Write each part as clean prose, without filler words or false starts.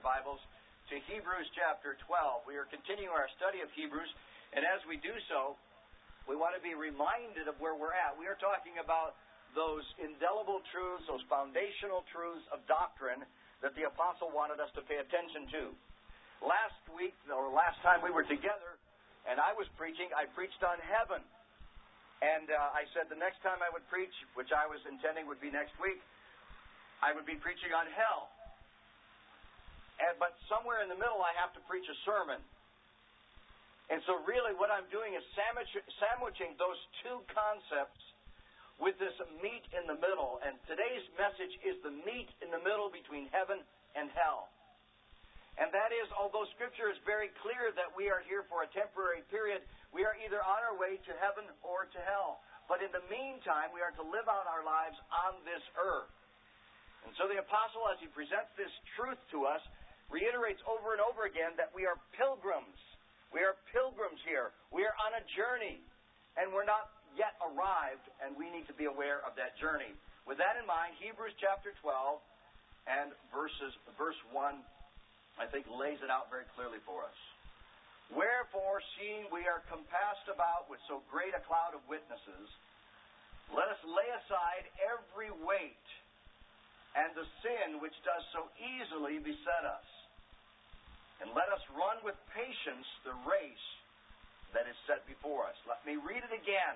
your Bibles to Hebrews chapter 12. We are continuing our study of Hebrews, and as we do so, we want to be reminded of where we're at. We are talking about those indelible truths, those foundational truths of doctrine that the apostle wanted us to pay attention to. Last week, or last time we were together, and I was preaching, I preached on heaven. And I said the next time I would preach, which I was intending would be next week, I would be preaching on hell. But somewhere in the middle I have to preach a sermon. And so really what I'm doing is sandwiching those two concepts with this meat in the middle. And today's message is the meat in the middle between heaven and hell. And that is, although Scripture is very clear that we are here for a temporary period, we are either on our way to heaven or to hell. But in the meantime, we are to live out our lives on this earth. And so the apostle, as he presents this truth to us, reiterates over and over again that we are pilgrims. We are pilgrims here. We are on a journey. And we're not yet arrived, and we need to be aware of that journey. With that in mind, Hebrews chapter 12 and verse 1, I think, lays it out very clearly for us. Wherefore, seeing we are compassed about with so great a cloud of witnesses, let us lay aside every weight and the sin which does so easily beset us, and let us run with patience the race that is set before us. Let me read it again.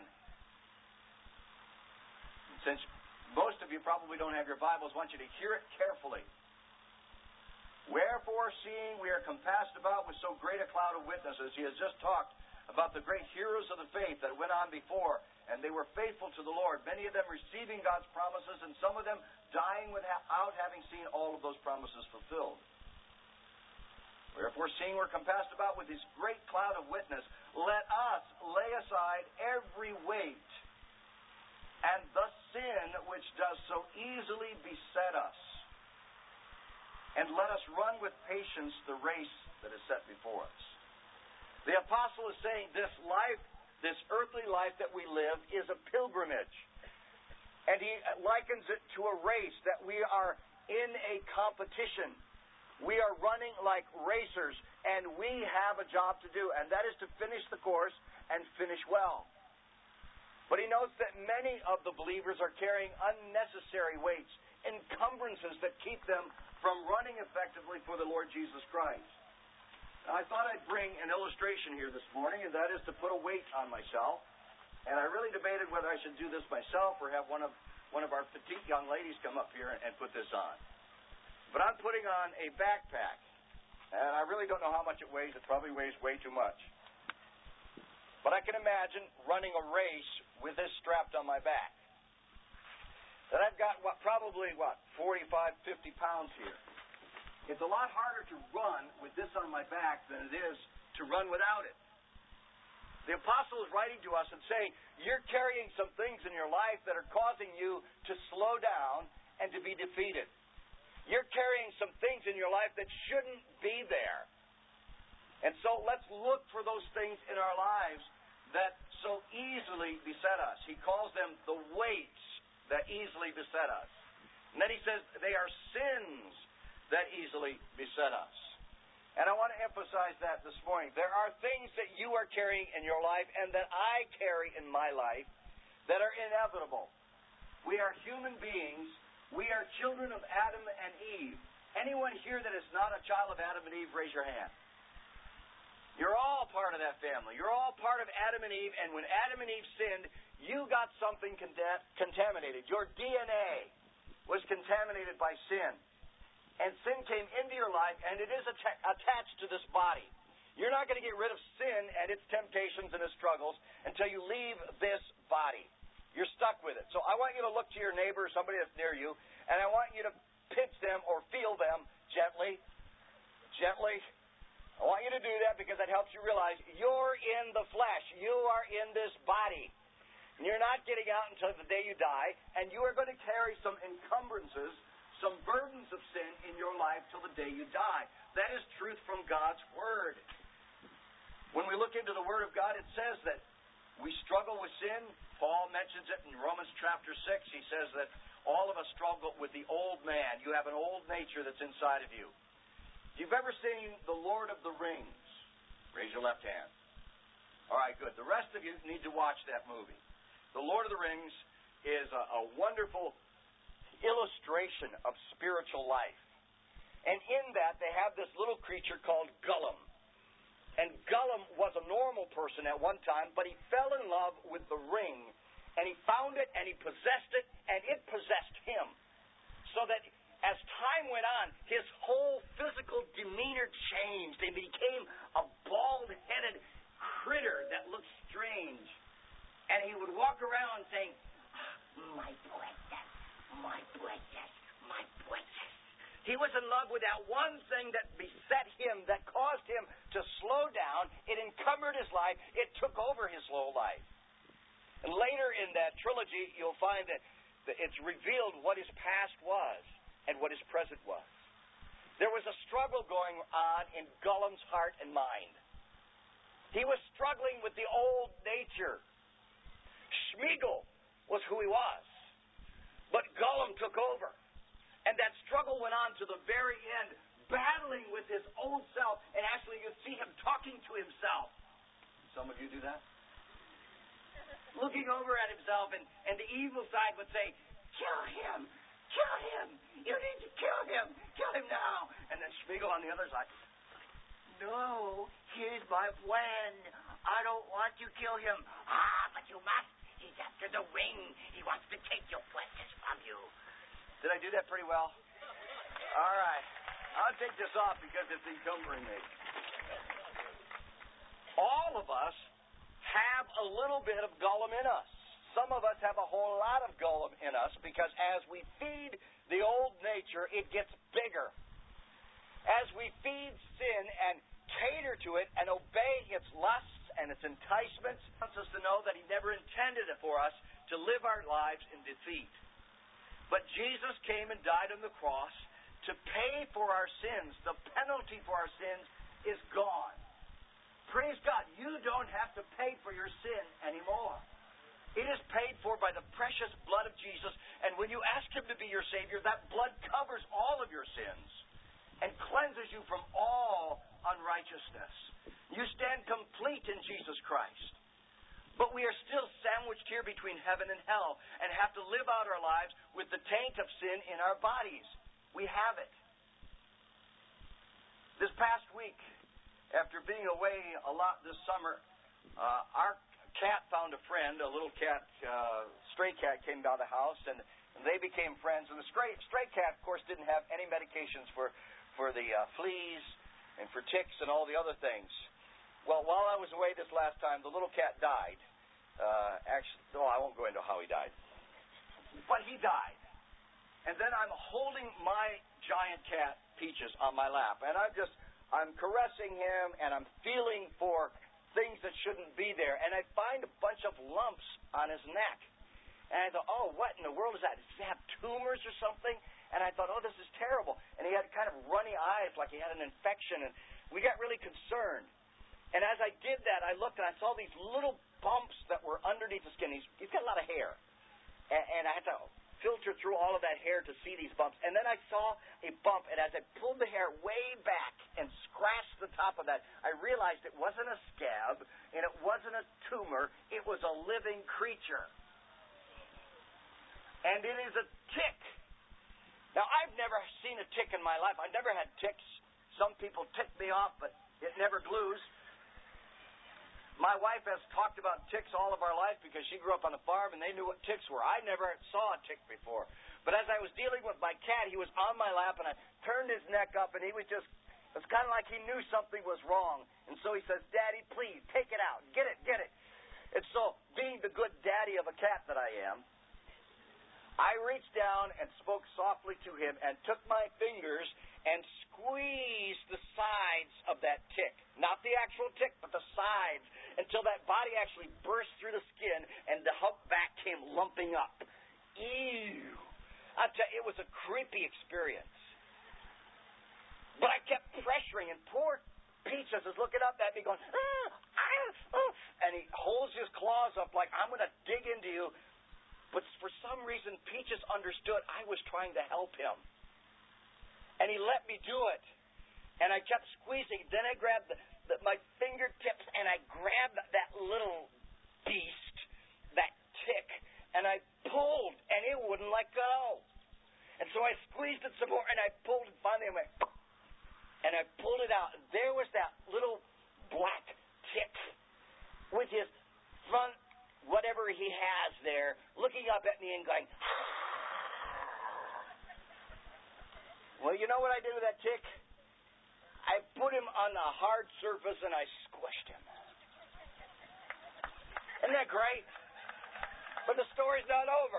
Since most of you probably don't have your Bibles, I want you to hear it carefully. Wherefore, seeing we are compassed about with so great a cloud of witnesses, he has just talked about the great heroes of the faith that went on before, and they were faithful to the Lord, many of them receiving God's promises, and some of them dying without having seen all of those promises fulfilled. Wherefore, seeing we're compassed about with this great cloud of witness, let us lay aside every weight and the sin which does so easily beset us, and let us run with patience the race that is set before us. The apostle is saying this life, this earthly life that we live, is a pilgrimage. And he likens it to a race, that we are in a competition. We are running like racers, and we have a job to do, and that is to finish the course and finish well. But he notes that many of the believers are carrying unnecessary weights, encumbrances that keep them from running effectively for the Lord Jesus Christ. Now, I thought I'd bring an illustration here this morning, and that is to put a weight on myself. And I really debated whether I should do this myself or have one of our petite young ladies come up here and put this on. But I'm putting on a backpack, and I really don't know how much it weighs. It probably weighs way too much. But I can imagine running a race with this strapped on my back. That I've got, 45, 50 pounds here. It's a lot harder to run with this on my back than it is to run without it. The apostle is writing to us and saying, you're carrying some things in your life that are causing you to slow down and to be defeated. You're carrying some things in your life that shouldn't be there. And so let's look for those things in our lives that so easily beset us. He calls them the weights that easily beset us. And then he says they are sins that easily beset us. And I want to emphasize that this morning. There are things that you are carrying in your life and that I carry in my life that are inevitable. We are human beings. We are children of Adam and Eve. Anyone here that is not a child of Adam and Eve, raise your hand. You're all part of that family. You're all part of Adam and Eve, and when Adam and Eve sinned, you got something contaminated. Your DNA was contaminated by sin. And sin came into your life, and it is attached to this body. You're not going to get rid of sin and its temptations and its struggles until you leave this body. You're stuck with it. So I want you to look to your neighbor, somebody that's near you, and I want you to pinch them or feel them gently. Gently. I want you to do that because that helps you realize you're in the flesh. You are in this body. And you're not getting out until the day you die, and you are going to carry some encumbrances, some burdens of sin in your life till the day you die. That is truth from God's Word. When we look into the Word of God, it says that we struggle with sin. Paul mentions it in Romans chapter 6. He says that all of us struggle with the old man. You have an old nature that's inside of you. If you've ever seen The Lord of the Rings, raise your left hand. All right, good. The rest of you need to watch that movie. The Lord of the Rings is a wonderful illustration of spiritual life. And in that, they have this little creature called Gollum. And Gollum was a normal person at one time, but he fell in love with the ring, and he found it, and he possessed it, and it possessed him. So that as time went on, his whole physical demeanor changed, and he became a bald-headed critter that looked strange. And he would walk around saying, "My precious, my precious, my precious." He was in love with that one thing that beset him, that caused him to slow down. It encumbered his life. It took over his slow life. And later in that trilogy, you'll find that it's revealed what his past was and what his present was. There was a struggle going on in Gollum's heart and mind. He was struggling with the old nature. Sméagol was who he was, but Gollum took over. And that struggle went on to the very end, battling with his old self, and actually you see him talking to himself. Some of you do that? Looking over at himself, and the evil side would say, "Kill him! Kill him! You need to kill him! Kill him now!" And then Sméagol on the other side, "No, here's my plan. I don't want you to kill him." "Ah, but you must. He's after the ring. He wants to take your precious from you." Did I do that pretty well? All right. I'll take this off because it's encumbering me. All of us have a little bit of Gollum in us. Some of us have a whole lot of Gollum in us because as we feed the old nature, it gets bigger. As we feed sin and cater to it and obey its lusts and its enticements, it wants us to know that He never intended it for us to live our lives in defeat. But Jesus came and died on the cross to pay for our sins. The penalty for our sins is gone. Praise God, you don't have to pay for your sin anymore. It is paid for by the precious blood of Jesus, and when you ask Him to be your Savior, that blood covers all of your sins and cleanses you from all unrighteousness. You stand complete in Jesus Christ. But we are still sandwiched here between heaven and hell and have to live out our lives with the taint of sin in our bodies. We have it. This past week, after being away a lot this summer, our cat found a friend, a little cat, stray cat came by the house, and they became friends. And the stray cat, of course, didn't have any medications for the fleas and for ticks and all the other things. Well, while I was away this last time, the little cat died. I won't go into how he died. But he died. And then I'm holding my giant cat, Peaches, on my lap. And I'm caressing him, and I'm feeling for things that shouldn't be there. And I find a bunch of lumps on his neck. And I thought, oh, what in the world is that? Does he have tumors or something? And I thought, oh, this is terrible. And he had kind of runny eyes like he had an infection. And we got really concerned. And as I did that, I looked and I saw these little bumps that were underneath the skin. He's got a lot of hair. And I had to filter through all of that hair to see these bumps. And then I saw a bump, and as I pulled the hair way back and scratched the top of that, I realized it wasn't a scab and it wasn't a tumor. It was a living creature. And it is a tick. Now, I've never seen a tick in my life. I've never had ticks. Some people tick me off, but it never glues. My wife has talked about ticks all of our life because she grew up on a farm and they knew what ticks were. I never saw a tick before. But as I was dealing with my cat, he was on my lap and I turned his neck up and it was kind of like he knew something was wrong. And so he says, "Daddy, please, take it out. Get it, get it." And so, being the good daddy of a cat that I am, I reached down and spoke softly to him and took my fingers and squeezed the sides of that tick. Not the actual tick, but the sides, until that body actually burst through the skin and the humpback came lumping up. Ew. I tell you, it was a creepy experience. But I kept pressuring, and poor Peaches is looking up at me going, and he holds his claws up like, "I'm going to dig into you." But for some reason, Peaches understood I was trying to help him. And he let me do it. And I kept squeezing. Then I grabbed my fingertips and I grabbed that little beast, that tick, and I pulled, and it wouldn't let go. And so I squeezed it some more, and I pulled, and finally I went, and I pulled it out. And there was that little black tick with his front, whatever he has there, looking up at me and going, well, you know what I did with that tick? I put him on a hard surface and I squished him. Isn't that great? But the story's not over.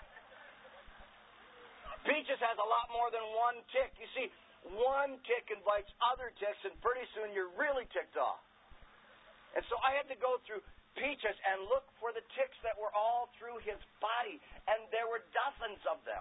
Peaches has a lot more than one tick. You see, one tick invites other ticks, and pretty soon you're really ticked off. And so I had to go through Peaches and look for the ticks that were all through his body, and there were dozens of them.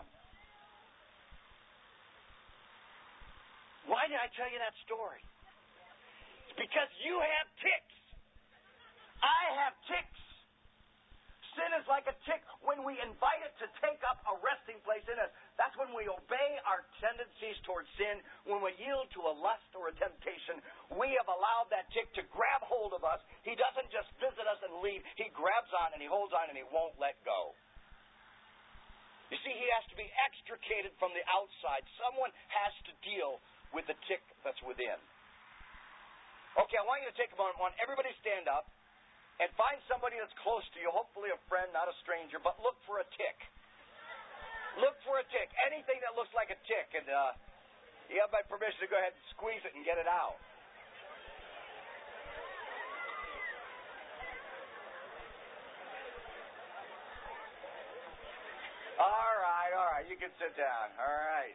Why did I tell you that story? It's because you have ticks. I have ticks. Sin is like a tick. When we invite it to take up a resting place in us, that's when we obey our tendencies towards sin. When we yield to a lust or a temptation, we have allowed that tick to grab hold of us. He doesn't just visit us and leave. He grabs on and he holds on and he won't let go. You see, he has to be extricated from the outside. Someone has to deal with the tick that's within. Okay, I want you to take a moment. I want everybody to stand up and find somebody that's close to you, hopefully a friend, not a stranger, but look for a tick. Look for a tick. Anything that looks like a tick. And you have my permission to go ahead and squeeze it and get it out. All right. You can sit down. All right.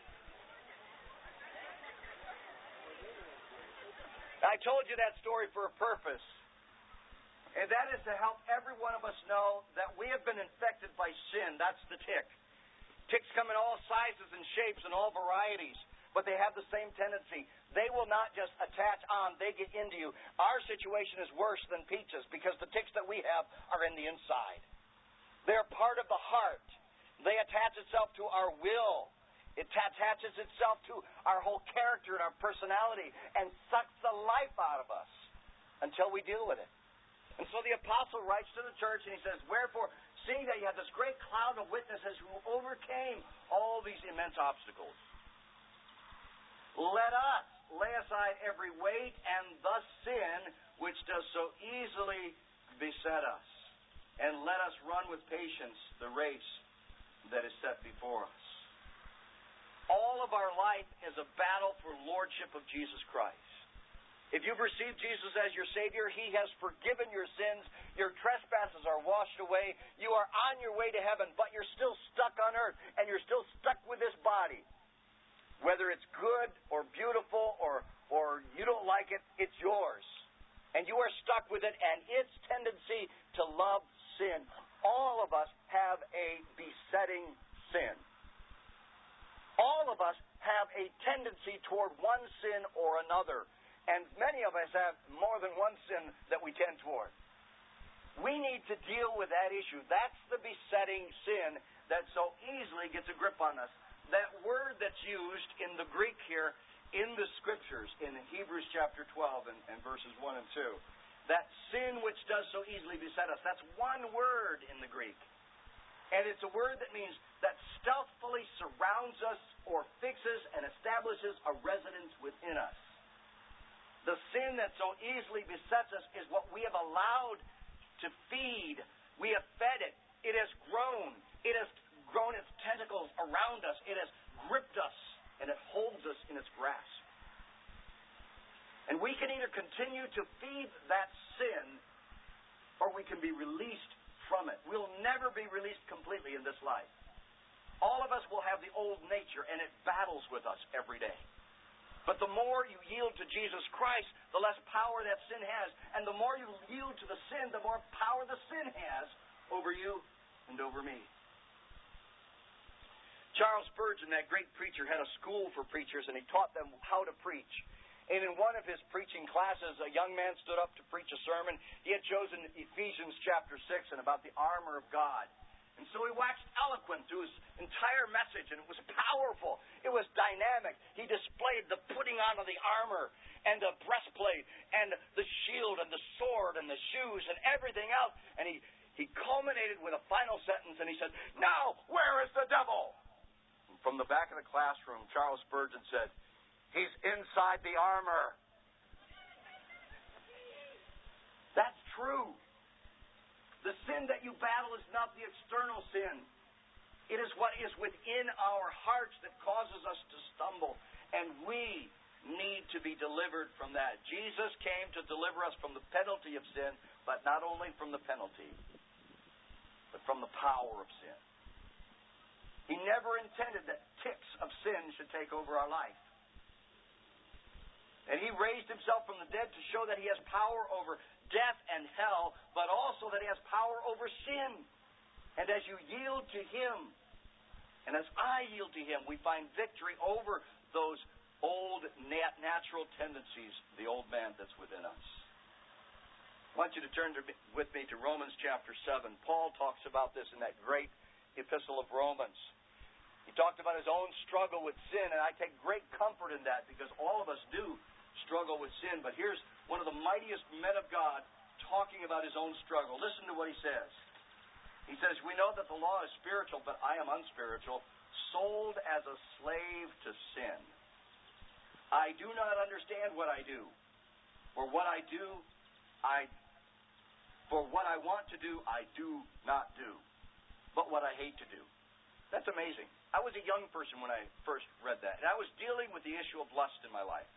I told you that story for a purpose. And that is to help every one of us know that we have been infected by sin. That's the tick. Ticks come in all sizes and shapes and all varieties, but they have the same tendency. They will not just attach on, they get into you. Our situation is worse than Peaches because the ticks that we have are in the inside. They're part of the heart. They attach itself to our will. It attaches itself to our whole character and our personality and sucks the life out of us until we deal with it. And so the apostle writes to the church and he says, wherefore, seeing that you have this great cloud of witnesses who overcame all these immense obstacles, let us lay aside every weight and the sin which does so easily beset us, and let us run with patience the race that is set before us. All of our life is a battle for lordship of Jesus Christ. If you've received Jesus as your Savior, He has forgiven your sins. Your trespasses are washed away. You are on your way to heaven, but you're still stuck on earth, and you're still stuck with this body. Whether it's good or beautiful or you don't like it, it's yours. And you are stuck with it and its tendency to love sin. All of us have a besetting sin. All of us have a tendency toward one sin or another. And many of us have more than one sin that we tend toward. We need to deal with that issue. That's the besetting sin that so easily gets a grip on us. That word that's used in the Greek here in the Scriptures, in Hebrews chapter 12 and verses 1 and 2, that sin which does so easily beset us, that's one word in the Greek. And it's a word that means that stealthily surrounds us or fixes and establishes a residence within us. The sin that so easily besets us is what we have allowed to feed. We have fed it. It has grown. It has grown its tentacles around us. It has gripped us, and it holds us in its grasp. And we can either continue to feed that sin, or we can be released from it. We'll never be released completely in this life. All of us will have the old nature, and it battles with us every day. But the more you yield to Jesus Christ, the less power that sin has. And the more you yield to the sin, the more power the sin has over you and over me. Charles Spurgeon, that great preacher, had a school for preachers, and he taught them how to preach. And in one of his preaching classes, a young man stood up to preach a sermon. He had chosen Ephesians chapter 6 and about the armor of God. And so he waxed eloquent through his entire message, and it was powerful. It was dynamic. He displayed the putting on of the armor and the breastplate and the shield and the sword and the shoes and everything else. And he culminated with a final sentence, and he said, "Now, where is the devil?" And from the back of the classroom, Charles Spurgeon said, "He's inside the armor." That's true. The sin that you battle is not the external sin. It is what is within our hearts that causes us to stumble. And we need to be delivered from that. Jesus came to deliver us from the penalty of sin, but not only from the penalty, but from the power of sin. He never intended that ticks of sin should take over our life. And He raised Himself from the dead to show that He has power over death and hell, but also that He has power over sin. And as you yield to Him, and as I yield to Him, we find victory over those old natural tendencies, the old man that's within us. I want you to turn with me to Romans chapter 7. Paul talks about this in that great epistle of Romans. He talked about his own struggle with sin, and I take great comfort in that because all of us do struggle with sin. But here's one of the mightiest men of God talking about his own struggle. Listen to what he says. He says, "We know that the law is spiritual, but I am unspiritual, sold as a slave to sin. I do not understand what I do. For what I want to do, I do not do. But what I hate to do." That's amazing. I was a young person when I first read that. And I was dealing with the issue of lust in my life.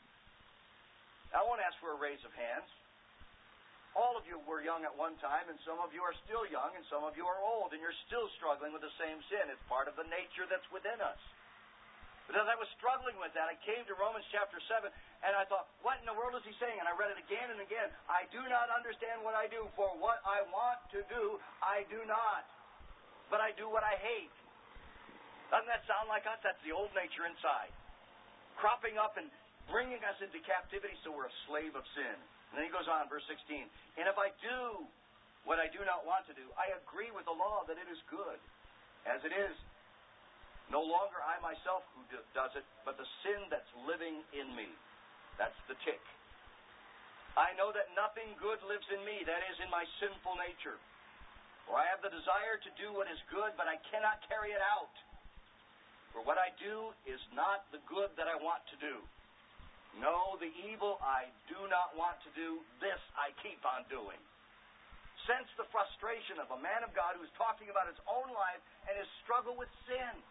I won't ask for a raise of hands. All of you were young at one time, and some of you are still young, and some of you are old, and you're still struggling with the same sin. It's part of the nature that's within us. But as I was struggling with that, I came to Romans chapter 7, and I thought, what in the world is he saying? And I read it again and again. I do not understand what I do, for what I want to do, I do not. But I do what I hate. Doesn't that sound like us? That's the old nature inside, cropping up and bringing us into captivity so we're a slave of sin. And then he goes on, verse 16. "And if I do what I do not want to do, I agree with the law that it is good. As it is, no longer I myself who does it, but the sin that's living in me." That's the tick. "I know that nothing good lives in me, that is, in my sinful nature. For I have the desire to do what is good, but I cannot carry it out. For what I do is not the good that I want to do. No, the evil I do not want to do, this I keep on doing." Sense the frustration of a man of God who's talking about his own life and his struggle with sin.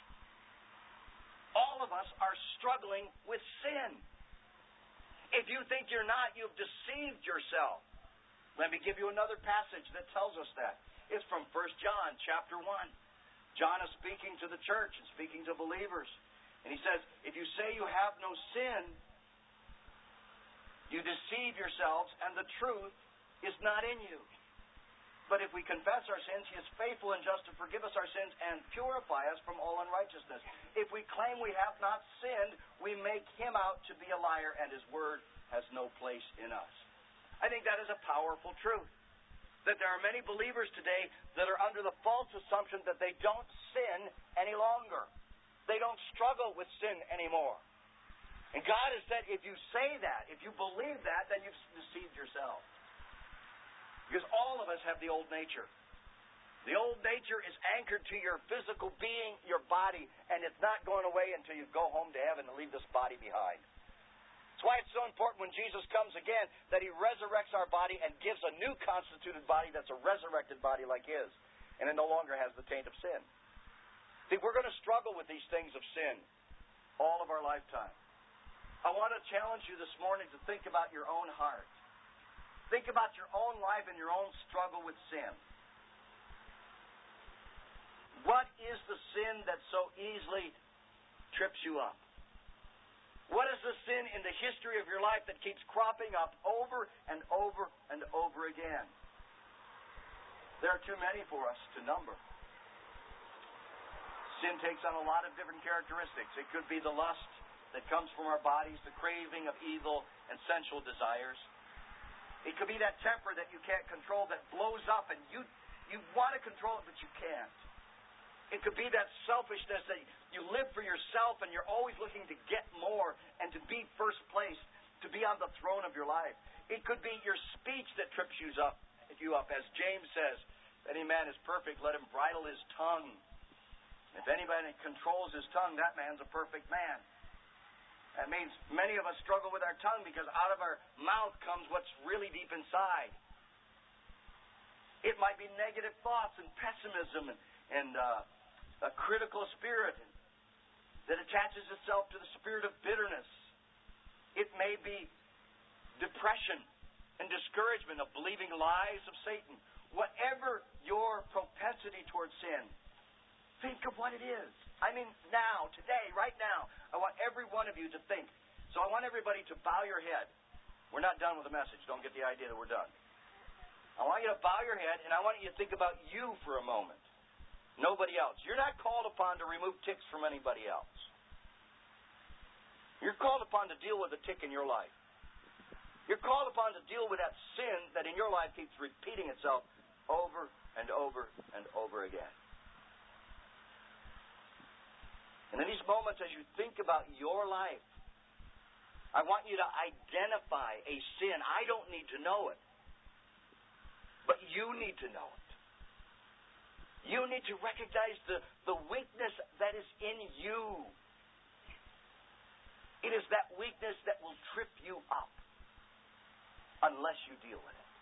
All of us are struggling with sin. If you think you're not, you've deceived yourself. Let me give you another passage that tells us that. It's from 1 John chapter 1. John is speaking to the church and speaking to believers. And he says, "If you say you have no sin, you deceive yourselves, and the truth is not in you. But if we confess our sins, He is faithful and just to forgive us our sins and purify us from all unrighteousness. If we claim we have not sinned, we make Him out to be a liar, and His word has no place in us." I think that is a powerful truth. That there are many believers today that are under the false assumption that they don't sin any longer. They don't struggle with sin anymore. And God has said, if you say that, if you believe that, then you've deceived yourself. Because all of us have the old nature. The old nature is anchored to your physical being, your body, and it's not going away until you go home to heaven and leave this body behind. That's why it's so important when Jesus comes again that He resurrects our body and gives a new constituted body that's a resurrected body like His, and it no longer has the taint of sin. See, we're going to struggle with these things of sin all of our lifetime. I want to challenge you this morning to think about your own heart. Think about your own life and your own struggle with sin. What is the sin that so easily trips you up? What is the sin in the history of your life that keeps cropping up over and over and over again? There are too many for us to number. Sin takes on a lot of different characteristics. It could be the lust that comes from our bodies, the craving of evil and sensual desires. It could be that temper that you can't control that blows up and you You want to control it, but you can't. It could be that selfishness that you live for yourself and you're always looking to get more and to be first place, to be on the throne of your life. It could be your speech that trips you up. As James says, if any man is perfect, let him bridle his tongue. If anybody controls his tongue, that man's a perfect man. That means many of us struggle with our tongue because out of our mouth comes what's really deep inside. It might be negative thoughts and pessimism and a critical spirit that attaches itself to the spirit of bitterness. It may be depression and discouragement of believing lies of Satan. Whatever your propensity towards sin, think of what it is. I mean, now, today, right now, I want every one of you to think. So I want everybody to bow your head. We're not done with the message. Don't get the idea that we're done. I want you to bow your head, and I want you to think about you for a moment. Nobody else. You're not called upon to remove ticks from anybody else. You're called upon to deal with a tick in your life. You're called upon to deal with that sin that in your life keeps repeating itself over and over and over again. And in these moments, as you think about your life, I want you to identify a sin. I don't need to know it. But you need to know it. You need to recognize the weakness that is in you. It is that weakness that will trip you up unless you deal with it.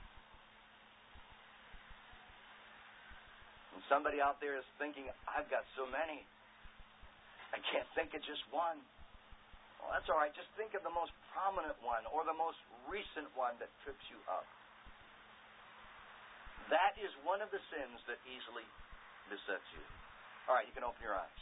And somebody out there is thinking, I've got so many. I can't think of just one. Well, that's all right. Just think of the most prominent one or the most recent one that trips you up. That is one of the sins that easily besets you. All right, you can open your eyes.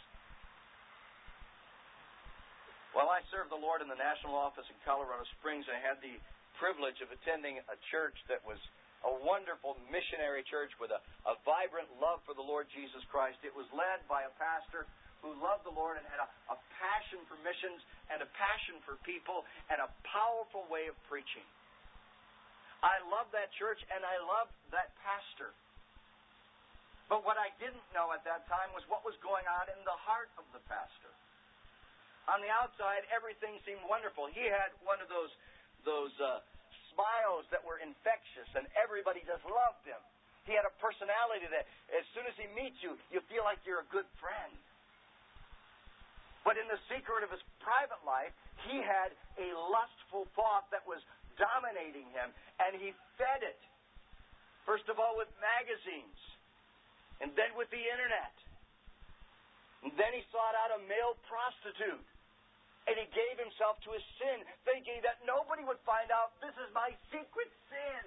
Well, I served the Lord in the national office in Colorado Springs. I had the privilege of attending a church that was a wonderful missionary church with a vibrant love for the Lord Jesus Christ. It was led by a pastor who loved the Lord and had a passion for missions and a passion for people and a powerful way of preaching. I loved that church and I loved that pastor. But what I didn't know at that time was what was going on in the heart of the pastor. On the outside, everything seemed wonderful. He had one of those smiles that were infectious and everybody just loved him. He had a personality that as soon as he meets you, you feel like you're a good friend. But in the secret of his private life, he had a lustful thought that was dominating him, and he fed it. First of all with magazines, and then with the internet. And then he sought out a male prostitute, and he gave himself to his sin, thinking that nobody would find out this is my secret sin.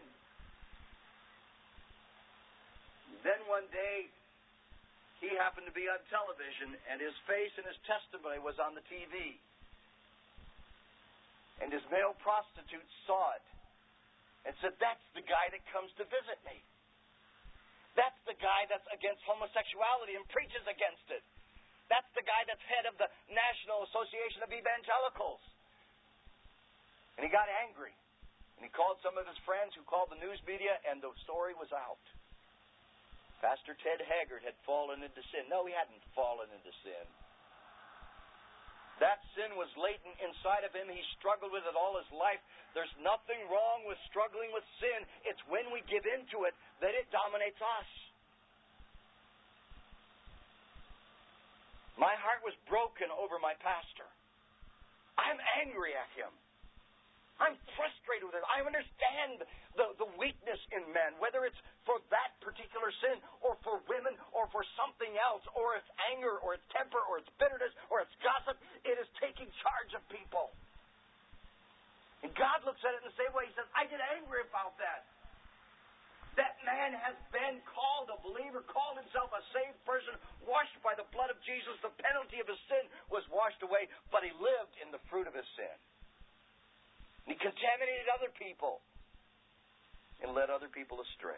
Then one day, he happened to be on television, and his face and his testimony was on the TV. And his male prostitute saw it and said, that's the guy that comes to visit me. That's the guy that's against homosexuality and preaches against it. That's the guy that's head of the National Association of Evangelicals. And he got angry. And he called some of his friends who called the news media, and the story was out. Pastor Ted Haggard had fallen into sin. No, he hadn't fallen into sin. That sin was latent inside of him. He struggled with it all his life. There's nothing wrong with struggling with sin. It's when we give into it that it dominates us. My heart was broken over my pastor. I'm angry at him. I'm frustrated with it. I understand the weakness in men, whether it's for that particular sin or for women or for something else, or it's anger or it's temper or it's bitterness or it's gossip. It is taking charge of people. And God looks at it in the same way. He says, I get angry about that. That man has been called a believer, called himself a saved person, washed by the blood of Jesus. The penalty of his sin was washed away, but he lived in the fruit of his sin. He contaminated other people and led other people astray.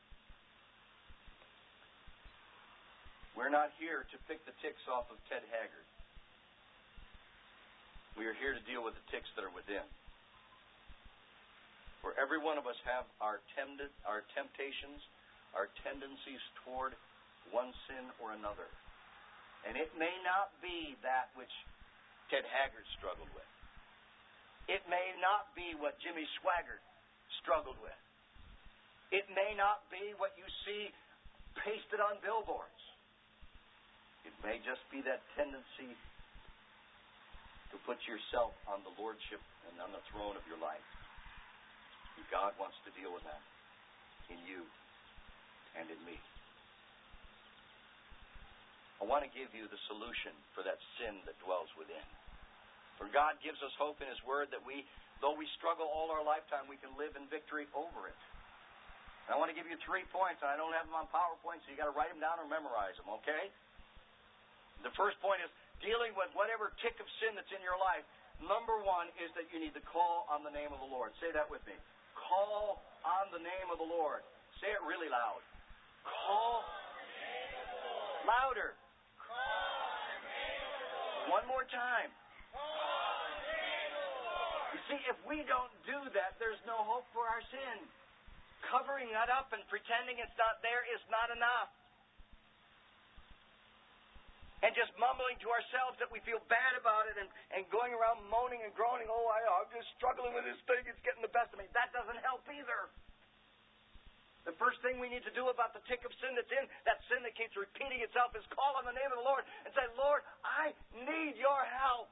We're not here to pick the ticks off of Ted Haggard. We are here to deal with the ticks that are within. For every one of us have our temptations, our tendencies toward one sin or another. And it may not be that which Ted Haggard struggled with. It may not be what Jimmy Swaggart struggled with. It may not be what you see pasted on billboards. It may just be that tendency to put yourself on the lordship and on the throne of your life. And God wants to deal with that in you and in me. I want to give you the solution for that sin that dwells within. For God gives us hope in His Word that though we struggle all our lifetime, we can live in victory over it. And I want to give you 3 points, and I don't have them on PowerPoint, so you got to write them down or memorize them, okay? The first point is dealing with whatever tick of sin that's in your life. Number 1 is that you need to call on the name of the Lord. Say that with me. Call on the name of the Lord. Say it really loud. Call on the name of the Lord. Louder. Call on the name of the Lord. One more time. Call on the name of the Lord. You see, if we don't do that, there's no hope for our sin. Covering that up and pretending it's not there is not enough. And just mumbling to ourselves that we feel bad about it and going around moaning and groaning, I'm just struggling with this thing, it's getting the best of me. That doesn't help either. The first thing we need to do about the tick of sin that's in, that sin that keeps repeating itself, is call on the name of the Lord and say, Lord, I need your help.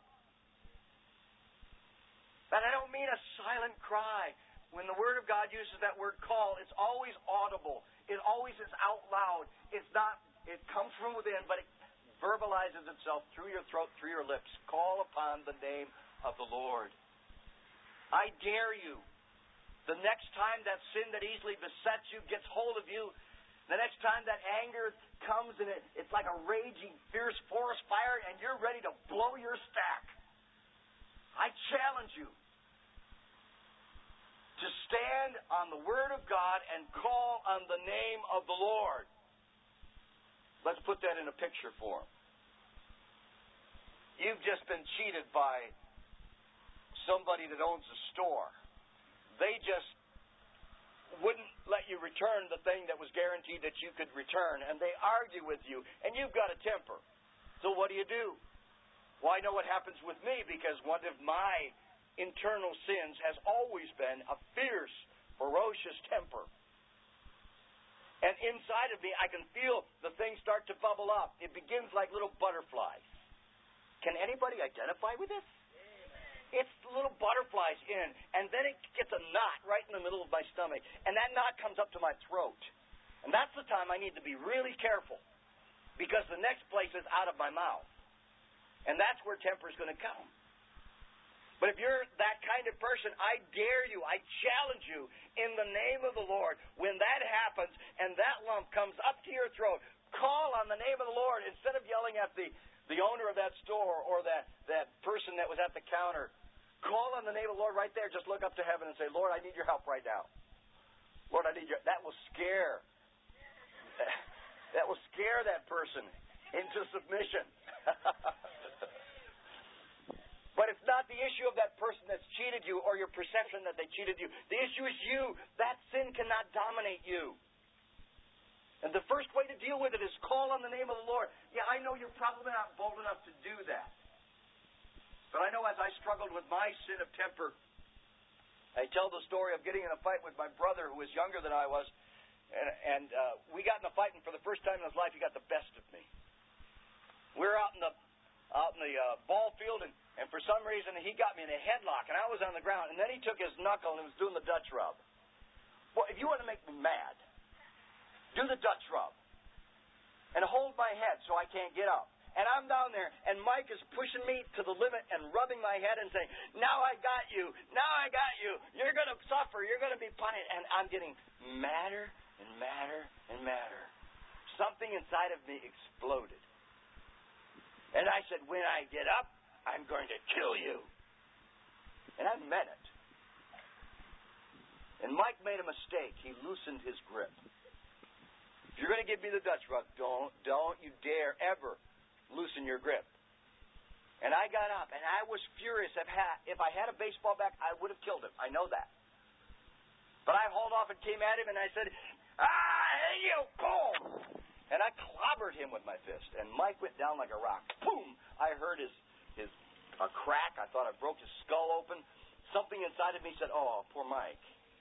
And I don't mean a silent cry. When the Word of God uses that word call, it's always audible. It always is out loud. It's not, it comes from within, but it verbalizes itself through your throat, through your lips. Call upon the name of the Lord. I dare you. The next time that sin that easily besets you gets hold of you, the next time that anger comes and it's like a raging, fierce forest fire and you're ready to blow your stack, I challenge you to stand on the Word of God and call on the name of the Lord. Let's put that in a picture form. You've just been cheated by somebody that owns a store. They just wouldn't let you return the thing that was guaranteed that you could return, and they argue with you, and you've got a temper. So what do? Well, I know what happens with me because one of my internal sins has always been a fierce, ferocious temper. And inside of me, I can feel the things start to bubble up. It begins like little butterflies. Can anybody identify with this? It's little butterflies in, and then it gets a knot right in the middle of my stomach, and that knot comes up to my throat. And that's the time I need to be really careful, because the next place is out of my mouth. And that's where temper is going to come. But if you're that kind of person, I dare you, I challenge you, in the name of the Lord, when that happens and that lump comes up to your throat, call on the name of the Lord instead of yelling at the owner of that store or that person that was at the counter. Call on the name of the Lord right there. Just look up to heaven and say, Lord, I need your help right now. Lord, I need your... That will scare that person into submission. But it's not the issue of that person that's cheated you or your perception that they cheated you. The issue is you. That sin cannot dominate you. And the first way to deal with it is call on the name of the Lord. Yeah, I know you're probably not bold enough to do that. But I know as I struggled with my sin of temper, I tell the story of getting in a fight with my brother who was younger than I was. And we got in a fight, and for the first time in his life, he got the best of me. We were out in the ball field, and for some reason, he got me in a headlock, and I was on the ground. And then he took his knuckle and was doing the Dutch rub. Well, if you want to make me mad, do the Dutch rub. And hold my head so I can't get up. And I'm down there, and Mike is pushing me to the limit and rubbing my head and saying, now I got you. Now I got you. You're going to suffer. You're going to be punished. And I'm getting madder and madder and madder. Something inside of me exploded. And I said, when I get up, I'm going to kill you. And I meant it. And Mike made a mistake. He loosened his grip. If you're going to give me the Dutch rub, don't you dare ever loosen your grip. And I got up, and I was furious. If I had a baseball bat, I would have killed him. I know that. But I hauled off and came at him, and I said, I you! Boom! And I clobbered him with my fist. And Mike went down like a rock. Boom! I heard a crack. I thought I broke his skull open. Something inside of me said, oh, poor Mike.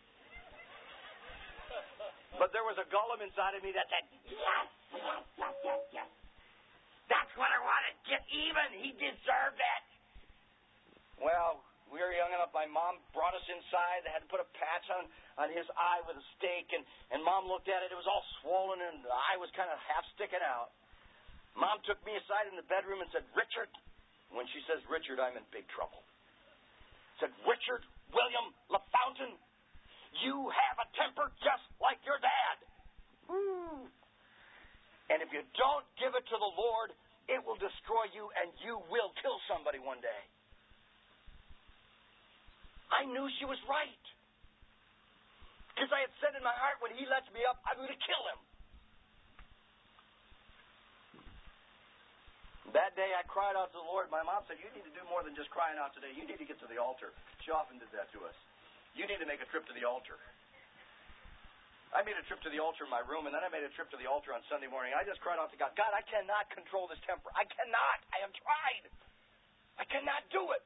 But there was a Gollum inside of me that said, yes, yes, yes, yes, yes. That's what I wanted. Get even. He deserved it. Well, we were young enough. My mom brought us inside. They had to put a patch on his eye with a stake. And Mom looked at it. It was all swollen, and the eye was kind of half sticking out. Mom took me aside in the bedroom and said, Richard. When she says Richard, I'm in big trouble. Said, Richard William LaFountain, you have a temper just like your dad. Woo. And if you don't give it to the Lord, it will destroy you, and you will kill somebody one day. I knew she was right. Because I had said in my heart, when he lets me up, I'm going to kill him. That day I cried out to the Lord. My mom said, you need to do more than just crying out today. You need to get to the altar. She often did that to us. You need to make a trip to the altar. I made a trip to the altar in my room, and then I made a trip to the altar on Sunday morning. I just cried out to God, God, I cannot control this temper. I cannot. I have tried. I cannot do it.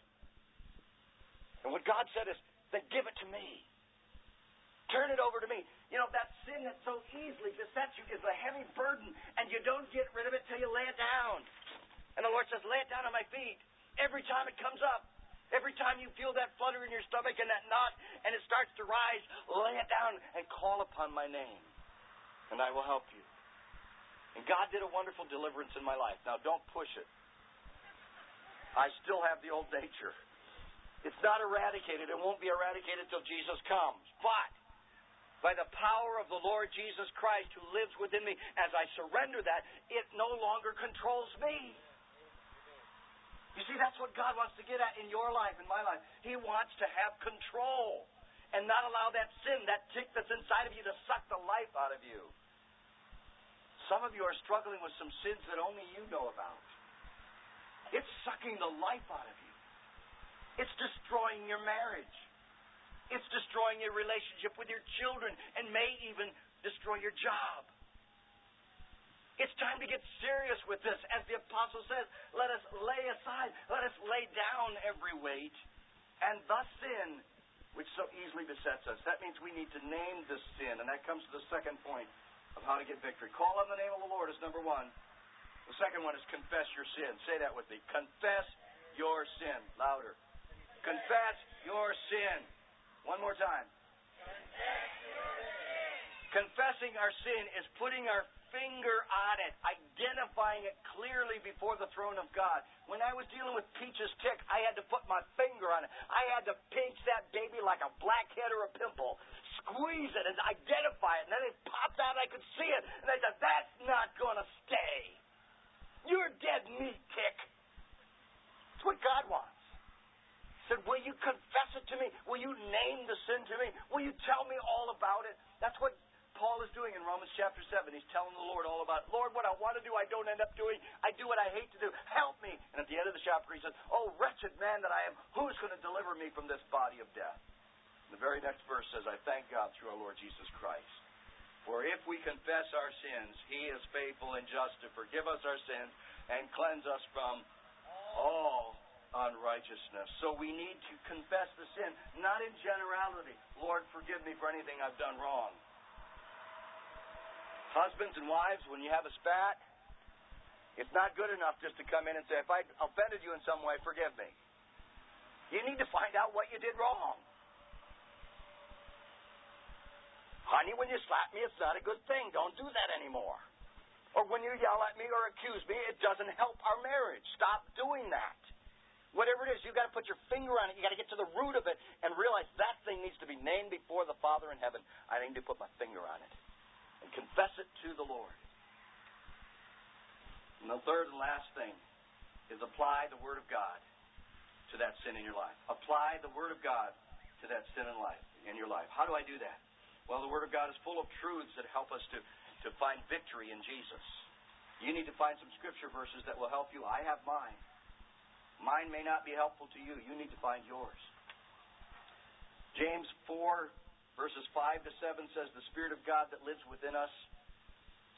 And what God said is, then give it to me. Turn it over to me. You know, that sin that so easily besets you is a heavy burden, and you don't get rid of it till you lay it down. And the Lord says, lay it down on my feet. Every time it comes up, every time you feel that flutter in your stomach and that knot, and it starts to rise, lay it down and call upon my name, and I will help you. And God did a wonderful deliverance in my life. Now, don't push it. I still have the old nature. It's not eradicated. It won't be eradicated till Jesus comes. But by the power of the Lord Jesus Christ who lives within me, as I surrender that, it no longer controls me. You see, that's what God wants to get at in your life, in my life. He wants to have control and not allow that sin, that tick that's inside of you, to suck the life out of you. Some of you are struggling with some sins that only you know about. It's sucking the life out of you. It's destroying your marriage. It's destroying your relationship with your children and may even destroy your job. It's time to get serious with this. As the apostle says, let us lay aside, let us lay down every weight and the sin which so easily besets us. That means we need to name the sin, and that comes to the second point of how to get victory. Call on the name of the Lord is number one. The second one is confess your sin. Say that with me. Confess your sin. Louder. Confess your sin. One more time. Confess your sin. Confessing our sin is putting our finger on it, identifying it clearly before the throne of God. When I was dealing with Peach's tick, I had to put my finger on it. I had to pinch that baby like a blackhead or a pimple, squeeze it and identify it, and then it popped out and I could see it, and I said, that's not going to stay. You're dead meat, tick. That's what God wants. He said, will you confess it to me? Will you name the sin to me? Will you tell me all about it? That's what Paul is doing in Romans chapter 7. He's telling the Lord all about it. Lord, what I want to do, I don't end up doing. I do what I hate to do. Help me. And at the end of the chapter, he says, oh, wretched man that I am, who's going to deliver me from this body of death? And the very next verse says, I thank God through our Lord Jesus Christ. For if we confess our sins, He is faithful and just to forgive us our sins and cleanse us from all unrighteousness. So we need to confess the sin, not in generality. Lord, forgive me for anything I've done wrong. Husbands and wives, when you have a spat, it's not good enough just to come in and say, if I offended you in some way, forgive me. You need to find out what you did wrong. Honey, when you slap me, it's not a good thing. Don't do that anymore. Or when you yell at me or accuse me, it doesn't help our marriage. Stop doing that. Whatever it is, you've got to put your finger on it. You've got to get to the root of it and realize that thing needs to be named before the Father in heaven. I need to put my finger on it and confess it to the Lord. And the third and last thing is apply the Word of God to that sin in your life. Apply the Word of God to that sin in your life. How do I do that? Well, the Word of God is full of truths that help us to find victory in Jesus. You need to find some Scripture verses that will help you. I have mine. Mine may not be helpful to you. You need to find yours. James 4, verses 5 to 7 says, the Spirit of God that lives within us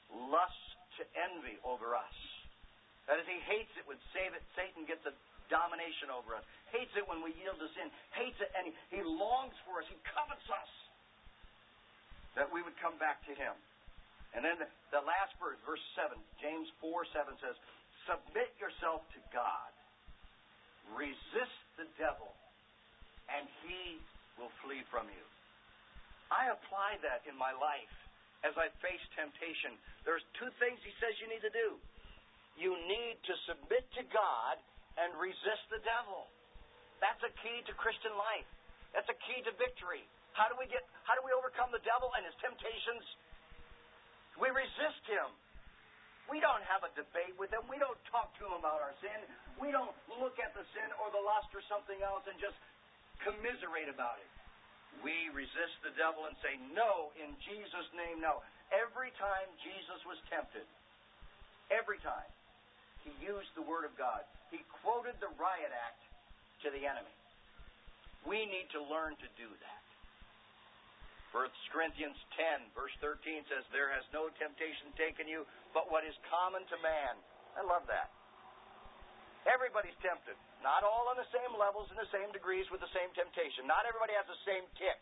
lusts to envy over us. That is, he hates it when Satan gets a domination over us. Hates it when we yield to sin. Hates it, and he longs for us. He covets us. That we would come back to him. And then the last verse, verse 7, James 4:7 says, submit yourself to God. Resist the devil, and he will flee from you. I apply that in my life as I face temptation. There's two things he says you need to do. You need to submit to God and resist the devil. That's a key to Christian life. That's a key to victory. How do we overcome the devil and his temptations? We resist him. We don't have a debate with him. We don't talk to him about our sin. We don't look at the sin or the lust or something else and just commiserate about it. We resist the devil and say, no, in Jesus' name, no. Every time Jesus was tempted, every time, he used the Word of God. He quoted the riot act to the enemy. We need to learn to do that. 1 Corinthians 10, verse 13 says, there has no temptation taken you but what is common to man. I love that. Everybody's tempted. Not all on the same levels and the same degrees with the same temptation. Not everybody has the same tick.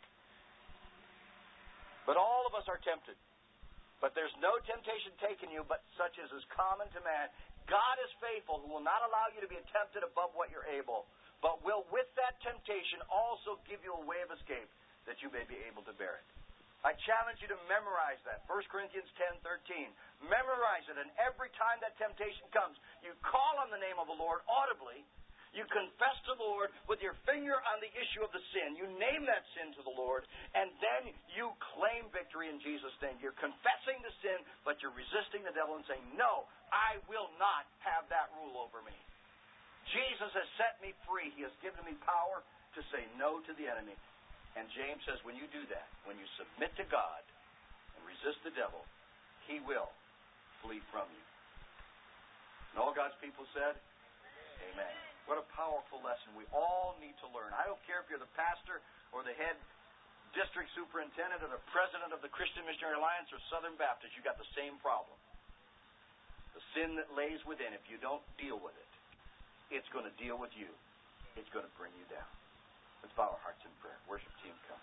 But all of us are tempted. But there's no temptation taken you but such as is common to man. God is faithful, who will not allow you to be tempted above what you're able, but will with that temptation also give you a way of escape that you may be able to bear it. I challenge you to memorize that. 1 Corinthians 10:13. Memorize it, and every time that temptation comes, you call on the name of the Lord audibly. You confess to the Lord with your finger on the issue of the sin. You name that sin to the Lord, and then you claim victory in Jesus' name. You're confessing the sin, but you're resisting the devil and saying, no, I will not have that rule over me. Jesus has set me free. He has given me power to say no to the enemy. And James says, when you do that, when you submit to God and resist the devil, he will flee from you. And all God's people said, amen. What a powerful lesson we all need to learn. I don't care if you're the pastor or the head district superintendent or the president of the Christian Missionary Alliance or Southern Baptist, you've got the same problem. The sin that lays within, if you don't deal with it, it's going to deal with you. It's going to bring you down. Let's bow our hearts in prayer. Worship team, come.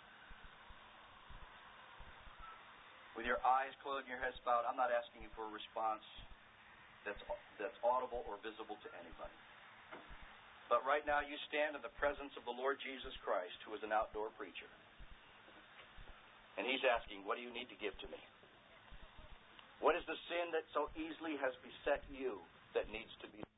With your eyes closed and your heads bowed, I'm not asking you for a response that's audible or visible to anybody. But right now you stand in the presence of the Lord Jesus Christ, who is an outdoor preacher. And he's asking, what do you need to give to me? What is the sin that so easily has beset you that needs to be